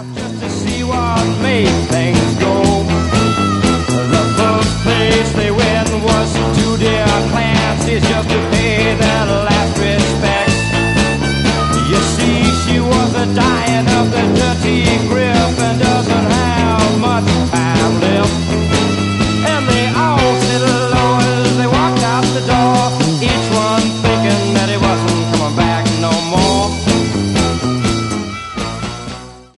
just to see what made things go. The first place they went was to their Clancy's just to pay their last respects. You see, she was dying of the dirty